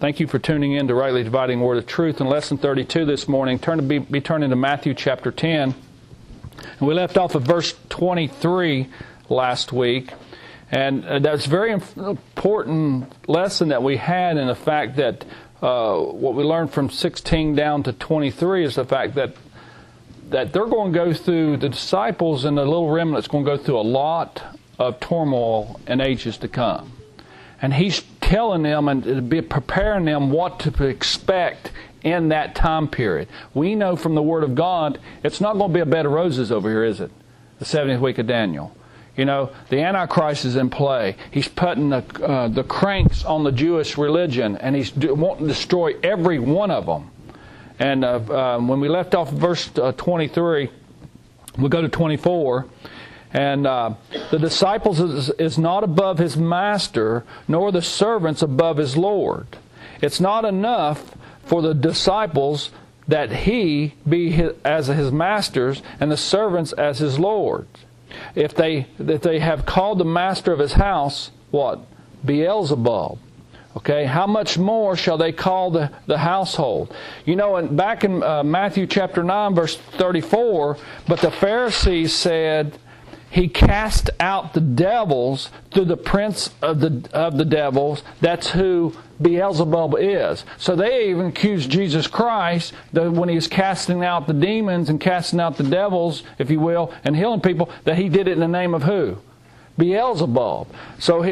Thank you for tuning in to Rightly Dividing the Word of Truth. In Lesson 32 this morning, be turning to Matthew chapter 10. And we left off at verse 23 last week. And that's a very important lesson that we had in the fact that what we learned from 16 down to 23 is the fact that they're going to go through, the disciples and the little remnant's going to go through a lot of turmoil in ages to come. And he's telling them and preparing them what to expect in that time period. We know from the Word of God, it's not going to be a bed of roses over here, is it? The 70th week of Daniel. You know, the Antichrist is in play. He's putting the cranks on the Jewish religion, and he's wanting to destroy every one of them. And when we left off verse 23, we'll go to 24. And the disciples is not above his master, nor the servants above his Lord. It's not enough for the disciples that he be as his masters and the servants as his lords. If they have called the master of his house, what? Beelzebub. Okay, how much more shall they call the household? You know, back in Matthew chapter 9, verse 34, but the Pharisees said, he cast out the devils through the prince of the devils. That's who Beelzebub is. So they even accused Jesus Christ that when he was casting out the demons and casting out the devils, if you will, and healing people, that he did it in the name of who? Beelzebub. So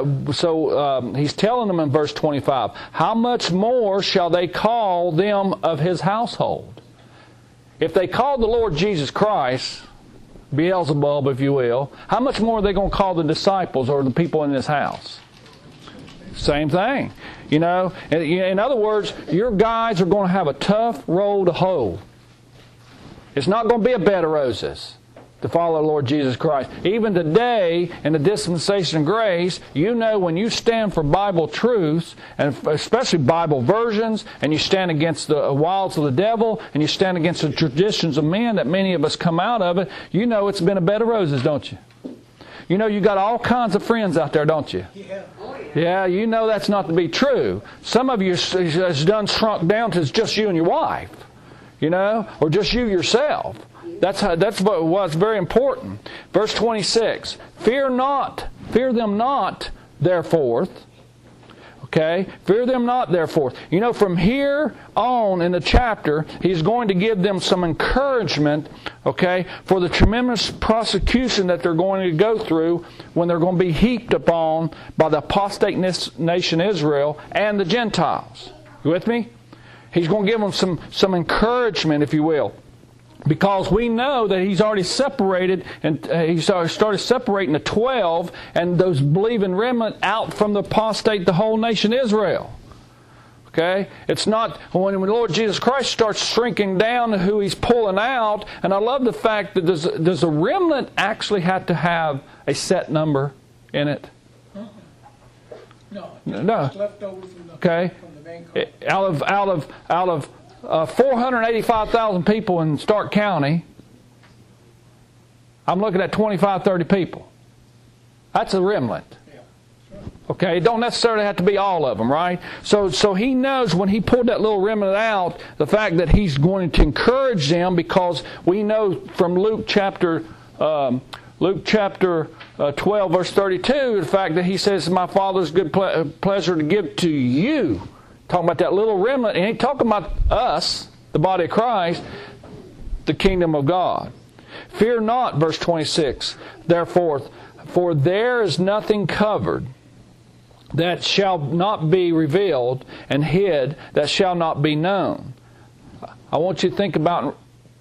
he's telling them in verse 25, how much more shall they call them of his household? If they called the Lord Jesus Christ Beelzebub, if you will, how much more are they going to call the disciples or the people in this house? Same thing. You know, in other words, your guys are going to have a tough road to hoe. It's not going to be a bed of roses to follow the Lord Jesus Christ. Even today, in the dispensation of grace, you know when you stand for Bible truths, and especially Bible versions, and you stand against the wiles of the devil, and you stand against the traditions of men that many of us come out of it, you know it's been a bed of roses, don't you? You know you got all kinds of friends out there, don't you? Yeah. Yeah, you know that's not to be true. Some of you has done shrunk down to just you and your wife, you know, or just you yourself. That's what's very important. Verse 26, fear them not, therefore. Okay? Fear them not, therefore. You know, from here on in the chapter, he's going to give them some encouragement, okay, for the tremendous prosecution that they're going to go through when they're going to be heaped upon by the apostate nation Israel and the Gentiles. You with me? He's going to give them some encouragement, if you will. Because we know that he's already separated, and he started separating the 12 and those believing remnant out from the apostate, the whole nation Israel. Okay? It's not when the Lord Jesus Christ starts shrinking down to who he's pulling out. And I love the fact that does a remnant actually have to have a set number in it? No. Left over from the, okay. From the main court. Out of 485,000 people in Stark County, I'm looking at 25, 30 people. That's a remnant. Okay, it don't necessarily have to be all of them, right? So he knows when he pulled that little remnant out, the fact that he's going to encourage them, because we know from Luke chapter 12, verse 32, the fact that he says, my Father's good pleasure to give to you. Talking about that little remnant. He ain't talking about us, the body of Christ, the kingdom of God. Fear not, verse 26, therefore, for there is nothing covered that shall not be revealed, and hid that shall not be known. I want you to think about,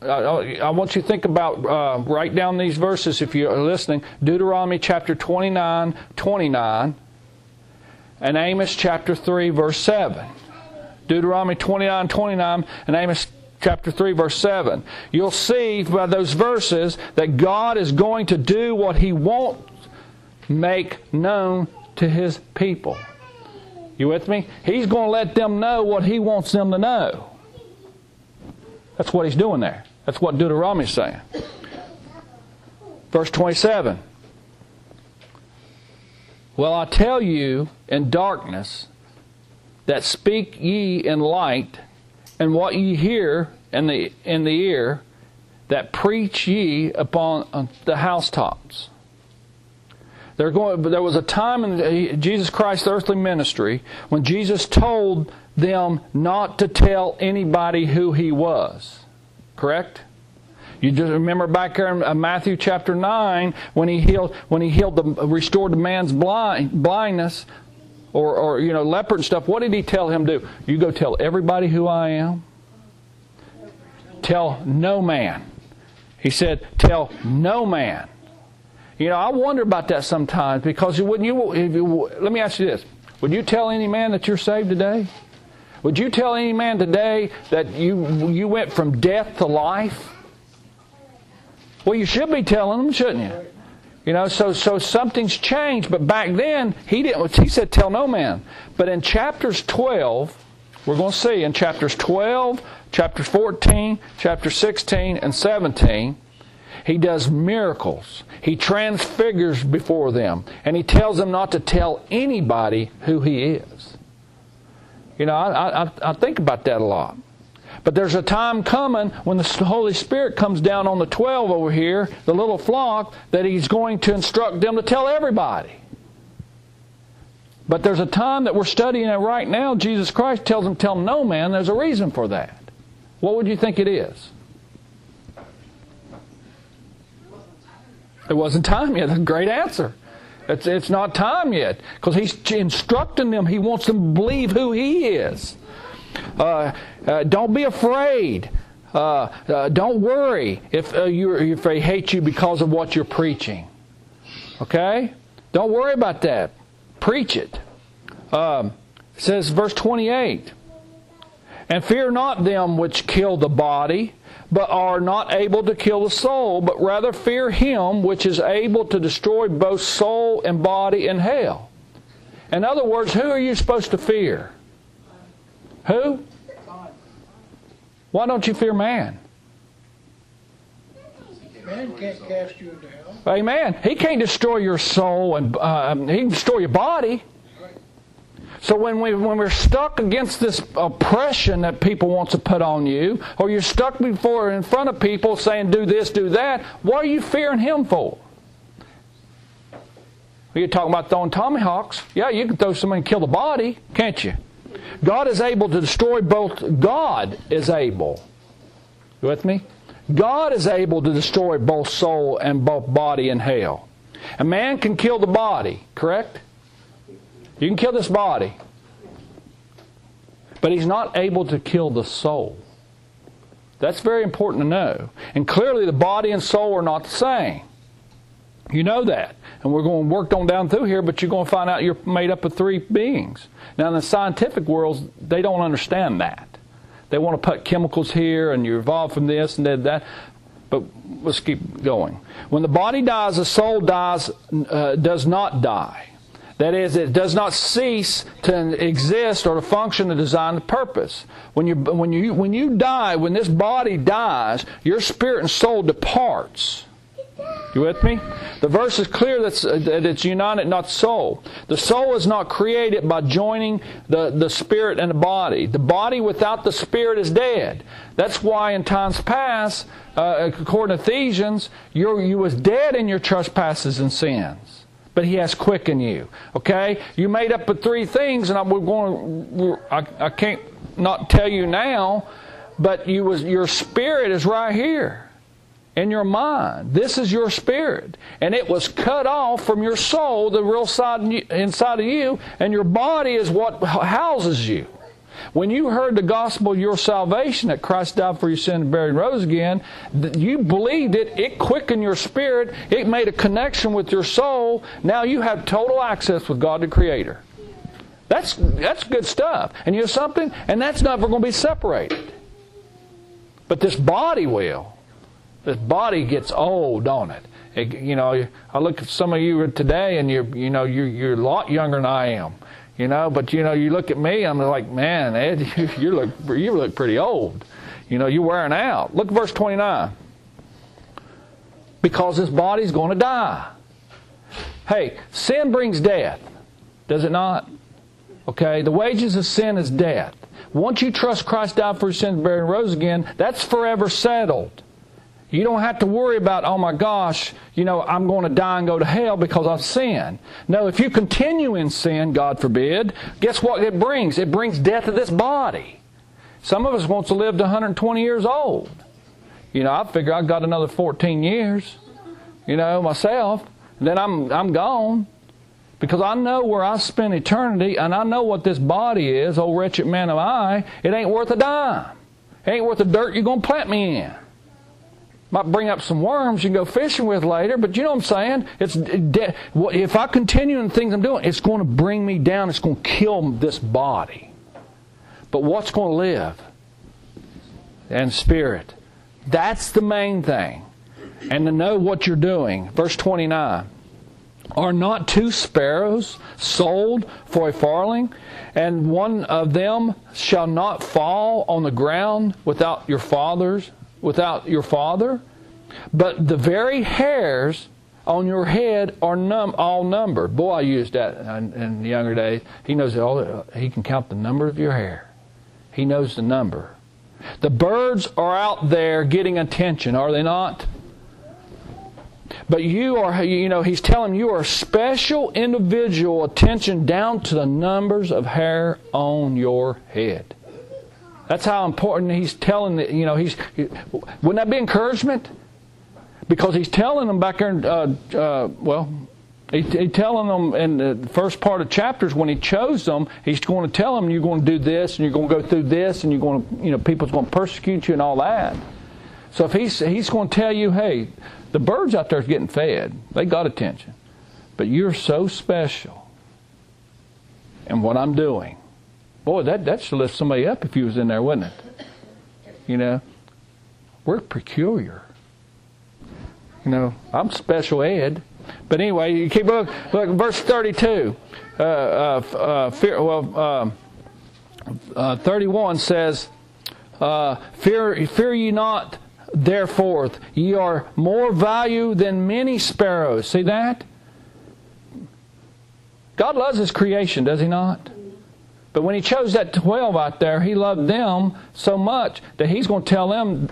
write down these verses if you're listening. Deuteronomy chapter 29, 29. And Amos chapter 3, verse 7. Deuteronomy 29, 29, and Amos chapter 3, verse 7. You'll see by those verses that God is going to do what He won't make known to His people. You with me? He's going to let them know what He wants them to know. That's what He's doing there. That's what Deuteronomy is saying. Verse 27. Well, I tell you in darkness, that speak ye in light, and what ye hear in the ear, that preach ye upon the housetops. There was a time in Jesus Christ's earthly ministry when Jesus told them not to tell anybody who He was. Correct? You just remember back there in Matthew chapter 9 when He restored the man's blindness or leopard and stuff. What did He tell him to do? You go tell everybody who I am. Tell no man. He said, tell no man. I wonder about that sometimes, because let me ask you this. Would you tell any man that you're saved today? Would you tell any man today that you went from death to life? Well, you should be telling them, shouldn't you? So something's changed. But back then, He didn't. He said, tell no man. But in chapters 12, we're going to see in chapters 12, chapter 14, chapter 16, and 17, He does miracles. He transfigures before them. And He tells them not to tell anybody who He is. I think about that a lot. But there's a time coming when the Holy Spirit comes down on the 12 over here, the little flock, that He's going to instruct them to tell everybody. But there's a time that we're studying it right now. Jesus Christ tells them, tell no man. There's a reason for that. What would you think it is? It wasn't time yet. That's a great answer. It's not time yet. Because He's instructing them. He wants them to believe who He is. Don't be afraid. Don't worry if they hate you because of what you're preaching. Okay? Don't worry about that. Preach it. It says, verse 28, and fear not them which kill the body, but are not able to kill the soul, but rather fear Him which is able to destroy both soul and body in hell. In other words, who are you supposed to fear? Who? Why don't you fear man? Man can't cast you into hell. Amen. He can't destroy your soul, and He can destroy your body. So when we're stuck against this oppression that people want to put on you, or you're stuck in front of people saying do this, do that, what are you fearing Him for? You're talking about throwing tomahawks. Yeah, you can throw somebody and kill the body, can't you? God is able to destroy both. God is able. You with me? God is able to destroy both soul and both body in hell. A man can kill the body, correct? You can kill this body. But he's not able to kill the soul. That's very important to know. And clearly the body and soul are not the same. You know that. And we're going to work on down through here, but you're going to find out you're made up of three beings. Now in the scientific world, they don't understand that. They want to put chemicals here and you evolve from this and that. But let's keep going. When the body dies, the soul does not die. That is, it does not cease to exist or to function to design the purpose. When you die, when this body dies, your spirit and soul departs. You with me? The verse is clear that it's united, not soul. The soul is not created by joining the spirit and the body. The body without the spirit is dead. That's why in times past, according to Ephesians, you was dead in your trespasses and sins. But He has quickened you. Okay? You made up of three things, and I can't not tell you now, but your spirit is right here in your mind. This is your spirit. And it was cut off from your soul, the real side inside of you, and your body is what houses you. When you heard the gospel of your salvation, that Christ died for your sin and buried and rose again, you believed it, it quickened your spirit, it made a connection with your soul. Now you have total access with God the Creator. That's good stuff. And you know something? And that's never going to be separated. But this body will. This body gets old, don't it? I look at some of you today, and you're a lot younger than I am. But you look at me, I'm like, man, Ed, you look pretty old. You're wearing out. Look at verse 29. Because this body's going to die. Hey, sin brings death. Does it not? Okay? The wages of sin is death. Once you trust Christ died for your sins, buried, and rose again, that's forever settled. You don't have to worry about, oh my gosh, I'm going to die and go to hell because I've sinned. No, if you continue in sin, God forbid, guess what it brings? It brings death to this body. Some of us wants to live to 120 years old. I figure I've got another 14 years, myself. And then I'm gone. Because I know where I spend eternity, and I know what this body is, oh wretched man am I. It ain't worth a dime. It ain't worth the dirt you're going to plant me in. Might bring up some worms you can go fishing with later, but you know what I'm saying? If I continue in the things I'm doing, it's going to bring me down. It's going to kill this body. But what's going to live? And spirit. That's the main thing. And to know what you're doing. Verse 29. Are not 2 sparrows sold for a farthing, and one of them shall not fall on the ground without your Father? But the very hairs on your head are all numbered. Boy, I used that in the younger days. He knows he can count the number of your hair. He knows the number. The birds are out there getting attention, are they not? But you are, he's telling you are special individual attention down to the numbers of hair on your head. That's how important he's telling, wouldn't that be encouragement? Because he's telling them back there, he's telling them in the first part of chapters when he chose them, he's going to tell them you're going to do this and you're going to go through this and you're going to, people's going to persecute you and all that. So if he's going to tell you, hey, the birds out there are getting fed. They got attention. But you're so special in what I'm doing. Boy, that should lift somebody up if you was in there, wouldn't it? We're peculiar. I'm special ed. But anyway, you keep looking. Look, verse 32. 31 says, Fear ye not, therefore, ye are more value than many sparrows. See that? God loves His creation, does He not? But when He chose that 12 out there, He loved them so much that He's going to tell them,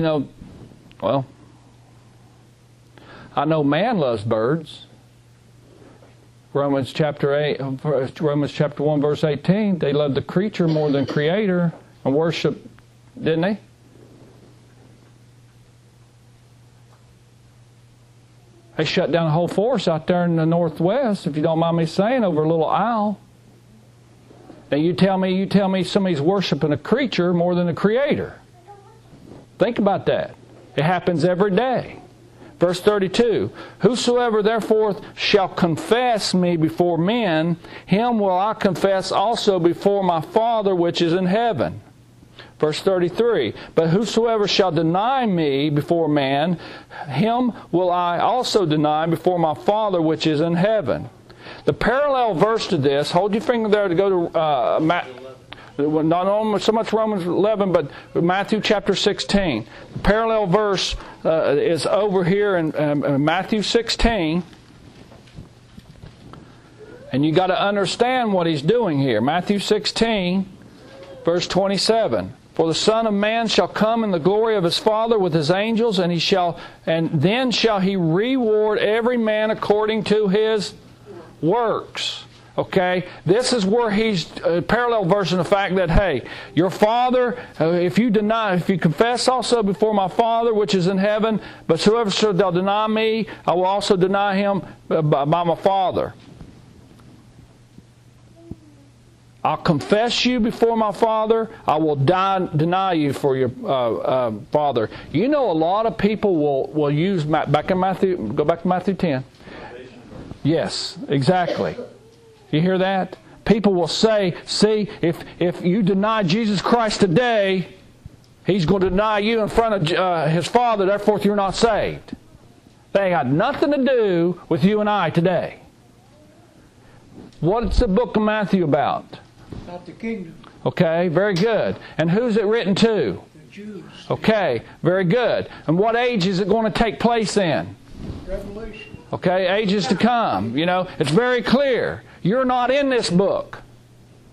I know man loves birds. Romans chapter 1, verse 18, they love the creature more than Creator and worship, didn't they? They shut down a whole forest out there in the northwest, if you don't mind me saying, over a little owl. Now you tell me somebody's worshiping a creature more than a Creator. Think about that. It happens every day. Verse 32, Whosoever therefore shall confess me before men, him will I confess also before my Father which is in heaven. Verse 33, But whosoever shall deny me before man, him will I also deny before my Father which is in heaven. The parallel verse to this, hold your finger there to go to not so much Romans 11, but Matthew chapter 16. The parallel verse is over here in Matthew 16. And you got to understand what he's doing here. Matthew 16, verse 27. For the Son of Man shall come in the glory of His Father with His angels, and then shall He reward every man according to his works. Okay, this is where he's parallel verse in the fact that, hey, your Father, if you confess also before my Father which is in heaven, but whoever shall deny me, I will also deny him by my Father. I'll confess you before my Father. I will deny you for your Father. A lot of people will use, go back to Matthew 10. Yes, exactly. You hear that? People will say, see, if you deny Jesus Christ today, He's going to deny you in front of His Father, therefore you're not saved. They ain't got nothing to do with you and I today. What's the book of Matthew about? About the kingdom. Okay, very good. And who's it written to? The Jews. Okay, very good. And what age is it going to take place in? Revelation. Okay, ages to come. It's very clear. You're not in this book.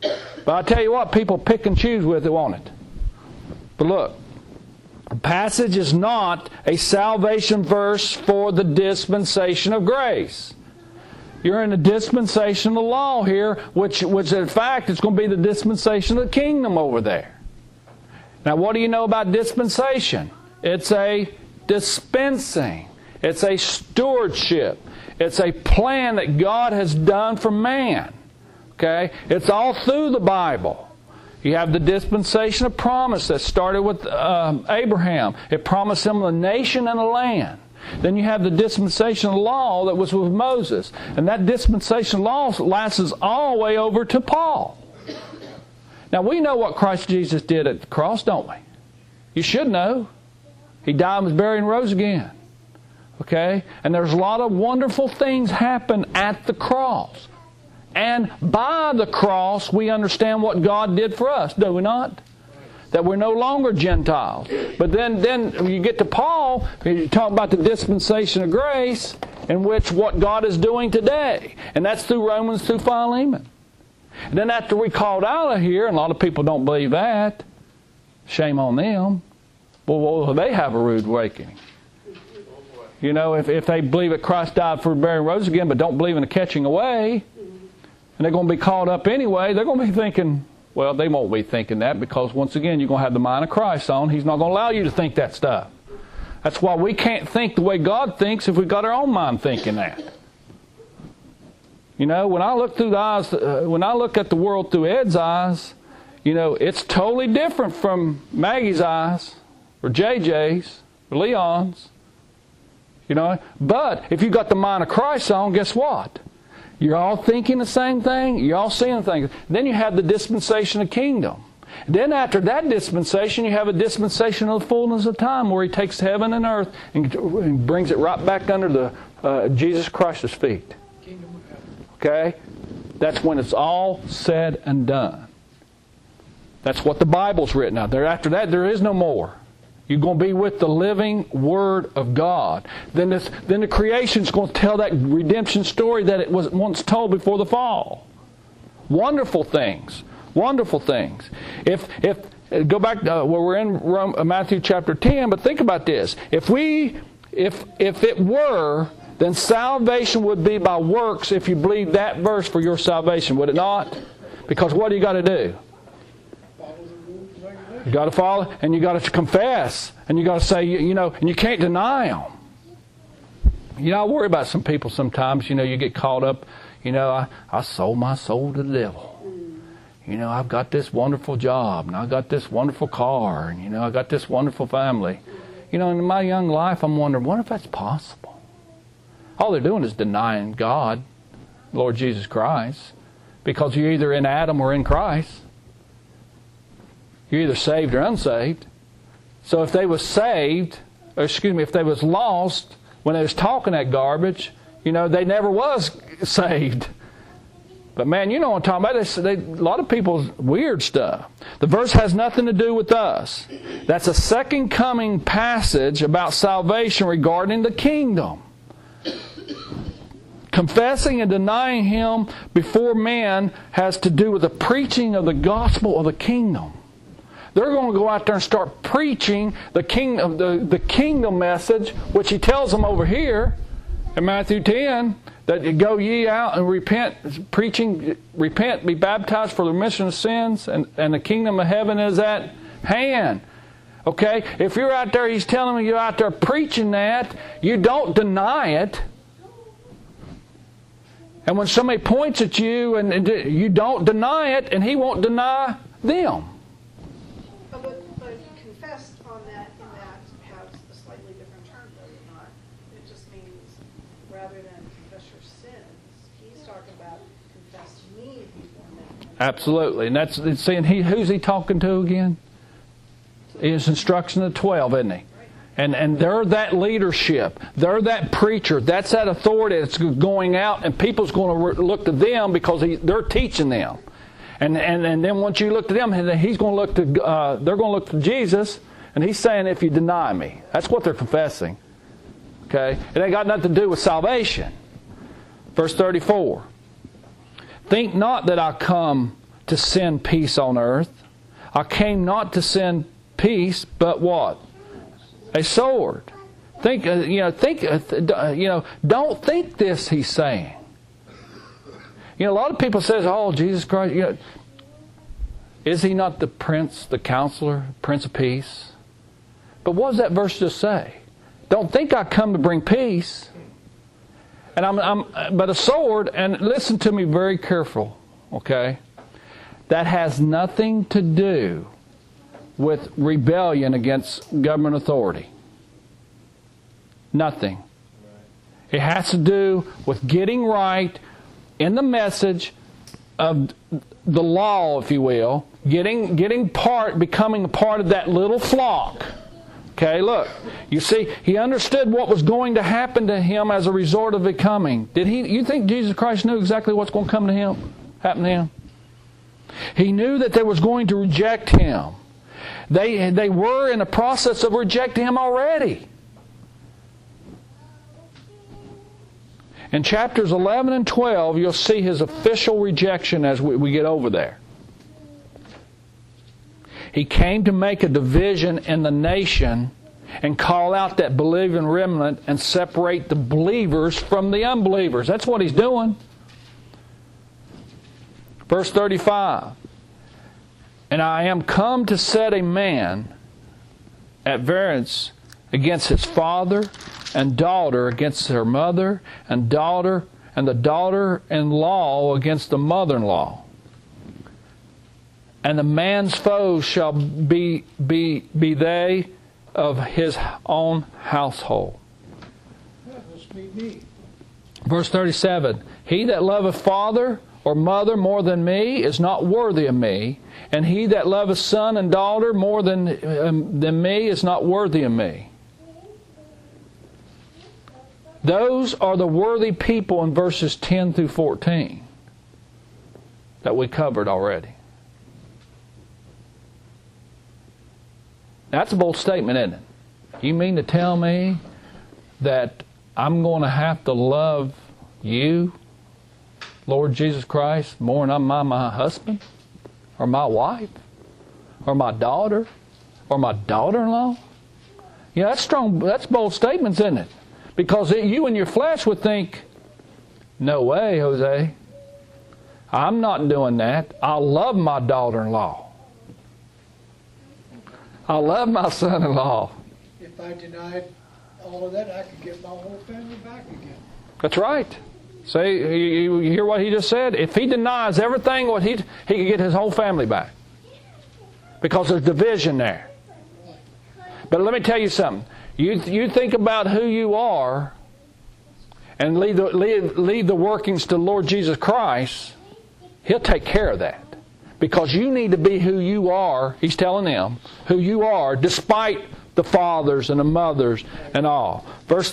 But I tell you what, people pick and choose with it, won't it? But look, the passage is not a salvation verse for the dispensation of grace. You're in the dispensation of the law here, which in fact is going to be the dispensation of the kingdom over there. Now, what do you know about dispensation? It's a dispensing. It's a stewardship. It's a plan that God has done for man. Okay? It's all through the Bible. You have the dispensation of promise that started with Abraham. It promised him a nation and a land. Then you have the dispensation of law that was with Moses. And that dispensation of law lasts all the way over to Paul. Now, we know what Christ Jesus did at the cross, don't we? You should know. He died, was buried, and rose again. Okay? And there's a lot of wonderful things happen at the cross. And by the cross, we understand what God did for us, do we not? That we're no longer Gentiles. But then when you get to Paul, you talk about the dispensation of grace, in which what God is doing today. And that's through Romans, through Philemon. And then after we called out of here, and a lot of people don't believe that, shame on them, well, they have a rude awakening. You know, if they believe that Christ died for burial and rose again, but don't believe in the catching away, and they're going to be caught up anyway, they're going to be thinking, well, they won't be thinking that, because once again, you're going to have the mind of Christ on. He's not going to allow you to think that stuff. That's why we can't think the way God thinks if we've got our own mind thinking that. You know, when I look through the eyes, when I look at the world through Ed's eyes, you know, it's totally different from Maggie's eyes, or JJ's, or Leon's. You know, but if you got the mind of Christ on, guess what? You're all thinking the same thing. You're all seeing things. Then you have the dispensation of kingdom. Then after that dispensation, you have a dispensation of the fullness of time, where He takes heaven and earth and brings it right back under the Jesus Christ's feet. Okay? That's when it's all said and done. That's what the Bible's written out there. After that, there is no more. You're going to be with the living Word of God. Then the creation's going to tell that redemption story that it was once told before the fall. Wonderful things. Wonderful things. If go back to where we're in Matthew chapter 10, but think about this. If it were, then salvation would be by works if you believe that verse for your salvation, would it not? Because what do you got to do? You got to follow, and you got to confess, and you got to say, you know, and you can't deny them. You know, I worry about some people sometimes. You know, you get caught up. You know, I sold my soul to the devil. You know, I've got this wonderful job, and I got this wonderful car, and you know, I got this wonderful family. You know, in my young life, I'm wondering, what if that's possible? All they're doing is denying God, Lord Jesus Christ, because you're either in Adam or in Christ. You're either saved or unsaved. So if they was saved, or if they was lost when they was talking that garbage, you know, they never was saved. But man, you know what I'm talking about. A lot of people's weird stuff. The verse has nothing to do with us. That's a second coming passage about salvation regarding the kingdom. Confessing and denying Him before man has to do with the preaching of the gospel of the kingdom. They're going to go out there and start preaching the kingdom message, which He tells them over here in Matthew 10, that you go ye out and repent, preaching, repent, be baptized for the remission of sins, and the kingdom of heaven is at hand. Okay? If you're out there, He's telling you, you're out there preaching that, you don't deny it. And when somebody points at you, and you don't deny it, and He won't deny them. But confess on that, in that, has a slightly different term, does it not? It just means, rather than confess your sins, He's talking about confess me before men. Absolutely. And that's saying, who's He talking to again? His instruction of 12, isn't He? And they're that leadership. They're that preacher. That's that authority that's going out, and people's going to look to them because they're teaching them. And then once you look to them, He's going to look to. They're going to look to Jesus, and He's saying, "If you deny me," that's what they're confessing. Okay, it ain't got nothing to do with salvation. Verse 34. Think not that I come to send peace on earth. I came not to send peace, but what? A sword. Don't think this, he's saying. A lot of people says, oh, Jesus Christ, is he not the Prince, the Counselor, Prince of Peace? But what does that verse just say? Don't think I come to bring peace. But a sword, and listen to me very careful, okay? That has nothing to do with rebellion against government authority. Nothing. It has to do with getting right in the message of the law, if you will, becoming a part of that little flock. Okay, look. You see, he understood what was going to happen to him as a result of it coming. You think Jesus Christ knew exactly what's going to happen to him? He knew that they was going to reject him. They were in the process of rejecting him already. In chapters 11 and 12, you'll see his official rejection as we get over there. He came to make a division in the nation and call out that believing remnant and separate the believers from the unbelievers. That's what he's doing. Verse 35. And I am come to set a man at variance against his father, and daughter against her mother, and the daughter-in-law against the mother-in-law. And the man's foes shall be they of his own household. That must be me. Verse 37. He that loveth father or mother more than me is not worthy of me, and he that loveth son and daughter more than me is not worthy of me. Those are the worthy people in verses 10 through 14 that we covered already. That's a bold statement, isn't it? You mean to tell me that I'm going to have to love you, Lord Jesus Christ, more than my husband, or my wife, or my daughter, or my daughter-in-law? That's strong. That's bold statements, isn't it? Because you in your flesh would think, no way, Jose. I'm not doing that. I love my daughter-in-law. I love my son-in-law. If I denied all of that, I could get my whole family back again. That's right. See, you hear what he just said? If he denies everything, he could get his whole family back. Because there's division there. But let me tell you something. You think about who you are and leave the workings to the Lord Jesus Christ, He'll take care of that. Because you need to be who you are, He's telling them, who you are, despite the fathers and the mothers and all. Verse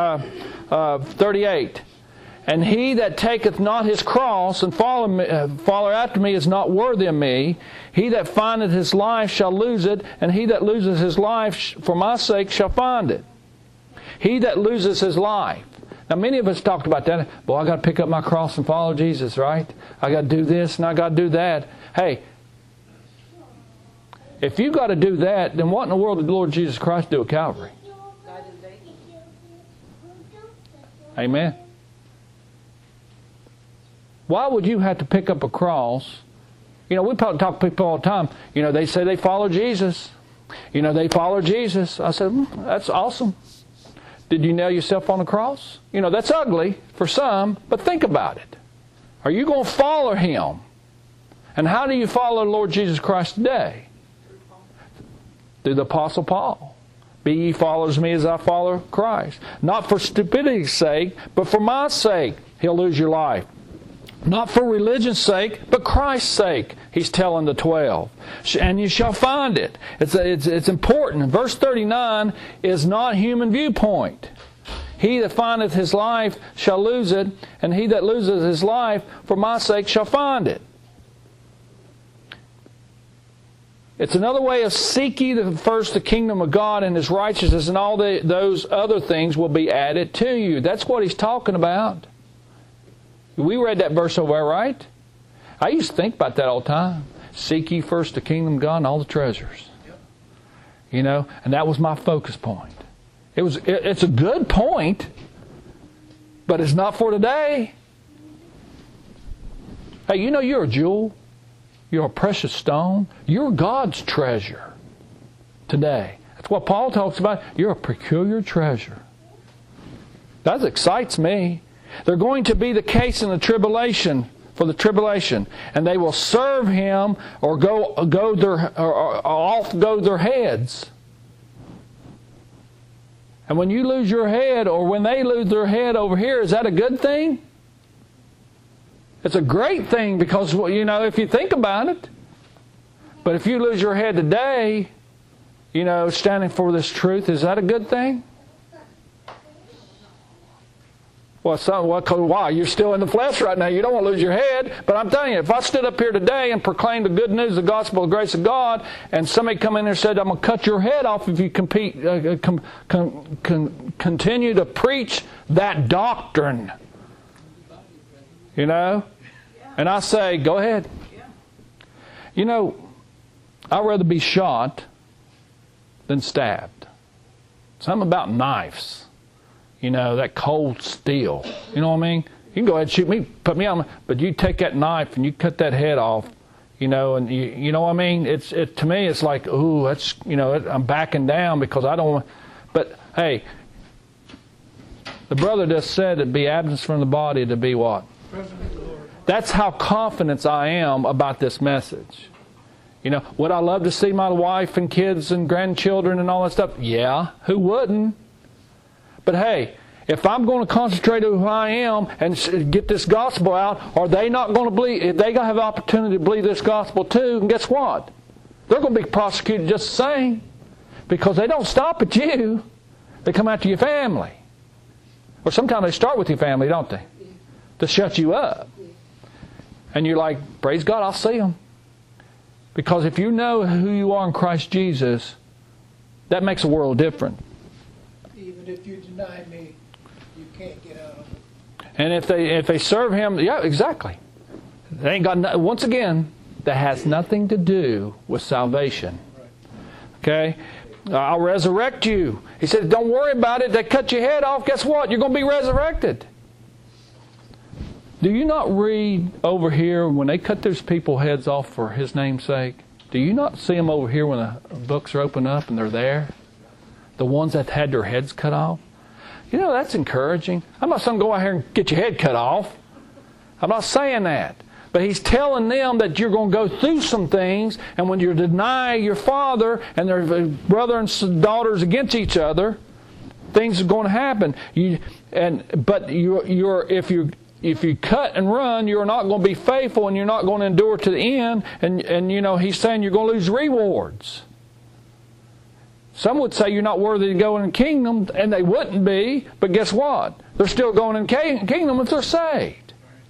38. And he that taketh not his cross and follow after me is not worthy of me. He that findeth his life shall lose it, and he that loses his life for my sake shall find it. He that loses his life. Now many of us talked about that. Boy, I got to pick up my cross and follow Jesus, right? I got to do this and I got to do that. Hey, if you got to do that, then what in the world did the Lord Jesus Christ do at Calvary? Amen. Why would you have to pick up a cross? We talk to people all the time. They say they follow Jesus. They follow Jesus. I said, that's awesome. Did you nail yourself on the cross? That's ugly for some, but think about it. Are you going to follow Him? And how do you follow the Lord Jesus Christ today? Through the Apostle Paul. Be ye followers of me as I follow Christ. Not for stupidity's sake, but for my sake, he'll lose your life. Not for religion's sake, but Christ's sake, he's telling the 12. And you shall find it. It's important. Verse 39 is not human viewpoint. He that findeth his life shall lose it, and he that loses his life for my sake shall find it. It's another way of seeking first the kingdom of God and His righteousness, and all those other things will be added to you. That's what he's talking about. We read that verse over there, right? I used to think about that all the time. Seek ye first the kingdom of God and all the treasures. You know, and that was my focus point. It's a good point, but it's not for today. Hey, you know you're a jewel. You're a precious stone. You're God's treasure today. That's what Paul talks about. You're a peculiar treasure. That excites me. They're going to be the case in the tribulation, for the tribulation, and they will serve Him or go their heads. And when you lose your head, or when they lose their head over here, is that a good thing? It's a great thing because, you know, if you think about it. But if you lose your head today, you know, standing for this truth, is that a good thing? Well, why? You're still in the flesh right now. You don't want to lose your head. But I'm telling you, if I stood up here today and proclaimed the good news, the gospel, the grace of God, and somebody come in there and said, I'm going to cut your head off if you continue to preach that doctrine. You know? And I say, go ahead. You know, I'd rather be shot than stabbed. Something about knives. You know, that cold steel. You know what I mean? You can go ahead and shoot me, put me on, but you take that knife and you cut that head off, you know, and you know what I mean? To me, it's like, ooh, that's, you know, I'm backing down because I don't want, but hey, the brother just said it'd be absence from the body to be what? That's how confident I am about this message. You know, would I love to see my wife and kids and grandchildren and all that stuff? Yeah, who wouldn't? But hey, if I'm going to concentrate on who I am and get this gospel out, are they not going to believe? If they have the opportunity to believe this gospel too, and guess what? They're going to be prosecuted just the same. Because they don't stop at you. They come after your family. Or sometimes they start with your family, don't they? To shut you up. And you're like, praise God, I'll see them. Because if you know who you are in Christ Jesus, that makes the world different. Even if you deny me, you can't get out of it. And if they serve Him, yeah, exactly. They ain't got once again, that has nothing to do with salvation. Okay? I'll resurrect you. He said, don't worry about it. They cut your head off. Guess what? You're going to be resurrected. Do you not read over here when they cut those people's heads off for His name's sake? Do you not see them over here when the books are opened up and they're there? The ones that had their heads cut off? You know, that's encouraging. I'm not saying go out here and get your head cut off. I'm not saying that. But He's telling them that you're going to go through some things, and when you deny your father and their brother and daughters against each other, things are going to happen. If you cut and run, you're not going to be faithful and you're not going to endure to the end. And you know, He's saying you're going to lose rewards. Some would say you're not worthy to go in the kingdom, and they wouldn't be. But guess what? They're still going in the kingdom if they're saved.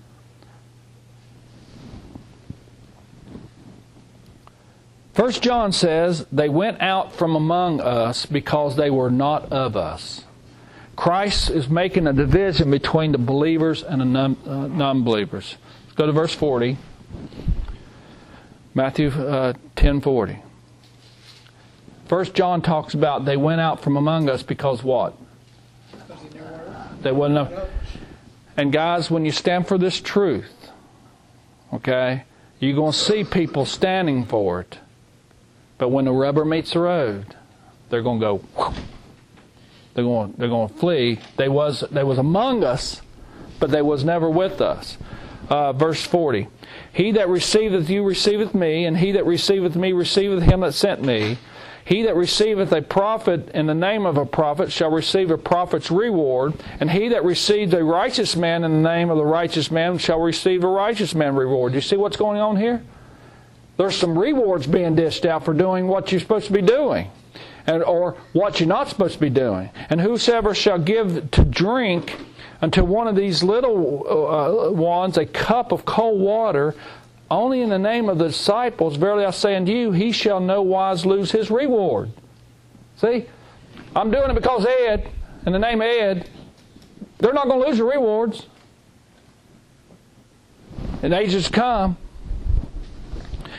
First John says, they went out from among us because they were not of us. Christ is making a division between the believers and the non-believers. Let's go to verse 40. Matthew 10:40. First John talks about they went out from among us because what? They wouldn't know. And guys, when you stand for this truth, okay, you're going to see people standing for it. But when the rubber meets the road, they're going to go. Whoosh. They're going to flee. They was among us, but they was never with us. Verse 40. He that receiveth you receiveth me, and he that receiveth me receiveth him that sent me. He that receiveth a prophet in the name of a prophet shall receive a prophet's reward, and he that receives a righteous man in the name of the righteous man shall receive a righteous man reward. You see what's going on here? There's some rewards being dished out for doing what you're supposed to be doing, or what you're not supposed to be doing. And whosoever shall give to drink unto one of these little ones a cup of cold water, only in the name of the disciples, verily I say unto you, he shall no wise lose his reward. See? I'm doing it because Ed, in the name of Ed, they're not going to lose their rewards. And ages come.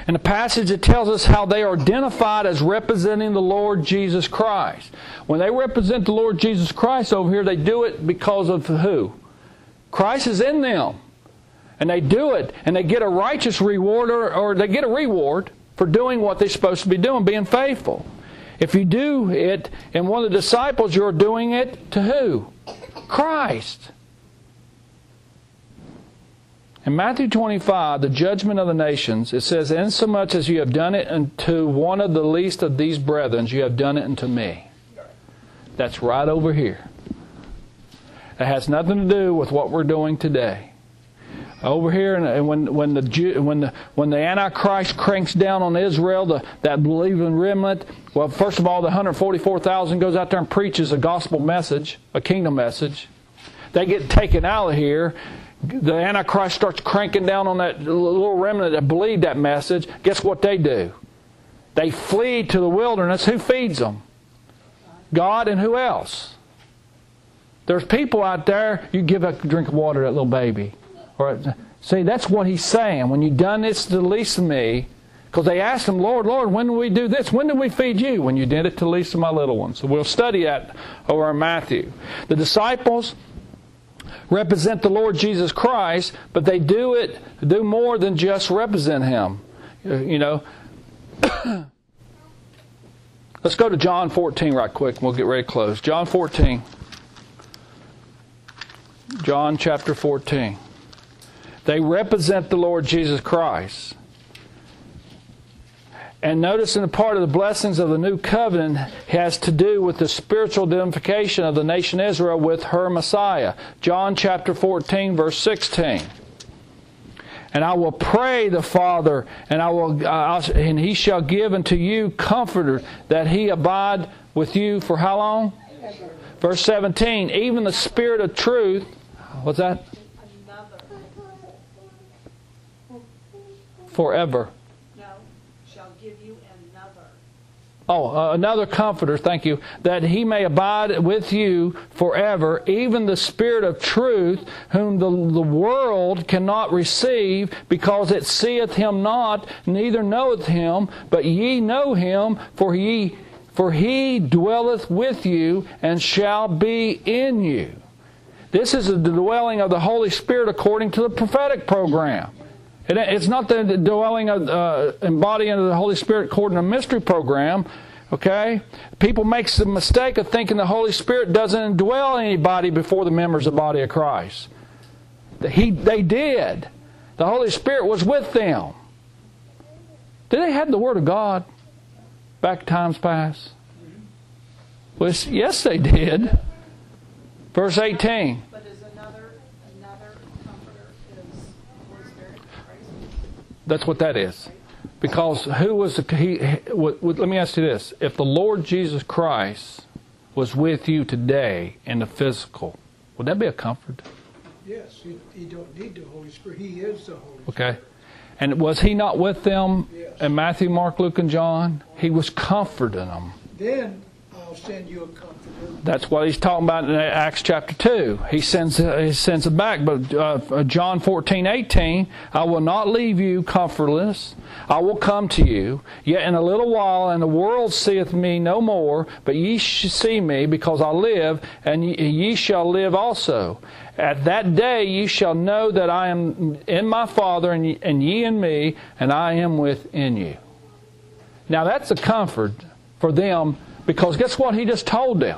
In the passage, it tells us how they are identified as representing the Lord Jesus Christ. When they represent the Lord Jesus Christ over here, they do it because of who? Christ is in them. And they do it, and they get a righteous reward, or they get a reward for doing what they're supposed to be doing, being faithful. If you do it in one of the disciples, you're doing it to who? Christ. In Matthew 25, the judgment of the nations, it says, "Insomuch as you have done it unto one of the least of these brethren, you have done it unto me." That's right over here. It has nothing to do with what we're doing today. Over here, and when the Antichrist cranks down on Israel, that believing remnant, well, first of all, the 144,000 goes out there and preaches a gospel message, a kingdom message. They get taken out of here. The Antichrist starts cranking down on that little remnant that believed that message. Guess what they do? They flee to the wilderness. Who feeds them? God, and who else? There's people out there, you give a drink of water to that little baby. See, that's what he's saying. When you've done this to the least of me, because they asked him, Lord, Lord, when did we do this? When did we feed you? When you did it to the least of my little ones. So we'll study that over in Matthew. The disciples represent the Lord Jesus Christ, but they do more than just represent Him. You know. Let's go to John 14 right quick, and we'll get ready to close. John 14. John chapter 14. They represent the Lord Jesus Christ. And notice in the part of the blessings of the new covenant has to do with the spiritual identification of the nation Israel with her Messiah. John chapter 14, verse 16. And I will pray the Father, and He shall give unto you Comforter, that He abide with you for how long? Ever. Verse 17. Even the Spirit of truth. What's that? Forever. No, shall give you another. Another Comforter, thank you, that He may abide with you forever, even the Spirit of truth, whom the world cannot receive, because it seeth Him not, neither knoweth Him, but ye know Him, for He dwelleth with you, and shall be in you. This is the dwelling of the Holy Spirit according to the prophetic program. It's not the dwelling of embodying of the Holy Spirit according to the mystery program. Okay? People make the mistake of thinking the Holy Spirit doesn't indwell anybody before the members of the body of Christ. They did. The Holy Spirit was with them. Did they have the Word of God back in times past? Well, yes, they did. Verse 18. That's what that is. Because who was let me ask you this. If the Lord Jesus Christ was with you today in the physical, would that be a comfort? Yes, you don't need the Holy Spirit. He is the Holy Spirit. Okay. And was He not with them in Matthew, Mark, Luke, and John? He was comforting them. Then I'll send you a comforter. That's what He's talking about in Acts chapter 2. He sends it back. But John 14:18, I will not leave you comfortless. I will come to you. Yet in a little while, and the world seeth me no more, but ye shall see me, because I live, and ye shall live also. At that day ye shall know that I am in my Father, and ye in me, and I am within you. Now that's a comfort for them, because guess what He just told them?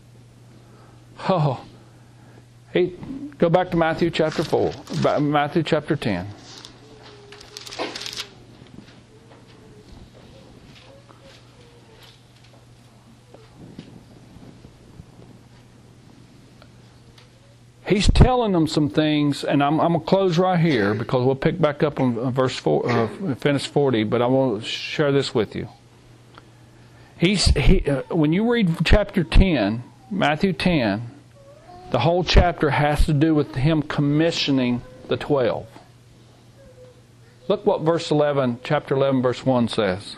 Go back to Matthew chapter 4, Matthew chapter 10. He's telling them some things, and I'm going to close right here because we'll pick back up on verse 4, finish 40, but I will share this with you. When you read chapter 10, Matthew 10, the whole chapter has to do with Him commissioning the 12. Look what chapter 11, verse 1 says.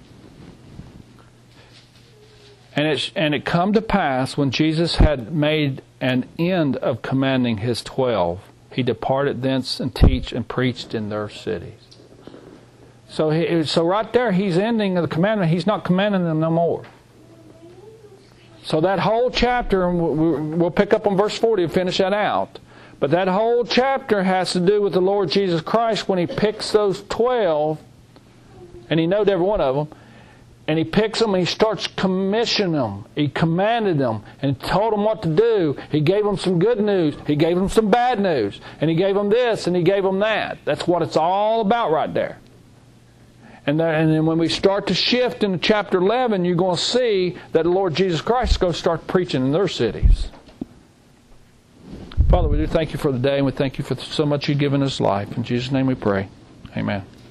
And it come to pass, when Jesus had made an end of commanding His 12, He departed thence and teach and preached in their cities. So right there, he's ending the commandment. He's not commanding them no more. So that whole chapter, and we'll pick up on verse 40 and finish that out. But that whole chapter has to do with the Lord Jesus Christ when He picks those 12, and He knowed every one of them, and He picks them and He starts commissioning them. He commanded them and told them what to do. He gave them some good news. He gave them some bad news. And He gave them this and He gave them that. That's what it's all about right there. And then when we start to shift into chapter 11, you're going to see that the Lord Jesus Christ is going to start preaching in their cities. Father, we do thank You for the day, and we thank You for so much You've given us life. In Jesus' name we pray. Amen.